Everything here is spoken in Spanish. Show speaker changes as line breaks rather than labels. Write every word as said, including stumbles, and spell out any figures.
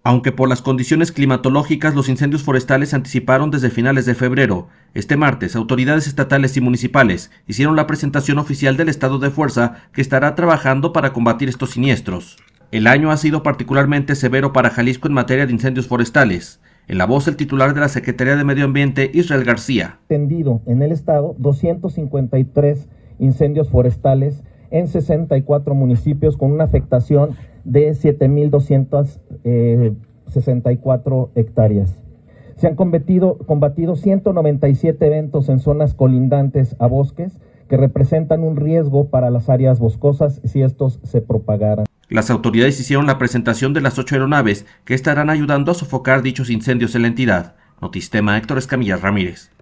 Aunque por las condiciones climatológicas los incendios forestales se anticiparon desde finales de febrero, este martes autoridades estatales y municipales hicieron la presentación oficial del estado de fuerza que estará trabajando para combatir estos siniestros. El año ha sido particularmente severo para Jalisco en materia de incendios forestales. En la voz del titular de la Secretaría de Medio Ambiente, Israel García.
Atendido en el estado doscientos cincuenta y tres incendios forestales en sesenta y cuatro municipios con una afectación de siete mil doscientas sesenta y cuatro hectáreas. Se han combatido, combatido ciento noventa y siete eventos en zonas colindantes a bosques que representan un riesgo para las áreas boscosas si estos se propagaran.
Las autoridades hicieron la presentación de las ocho aeronaves que estarán ayudando a sofocar dichos incendios en la entidad. Notistema, Héctor Escamilla Ramírez.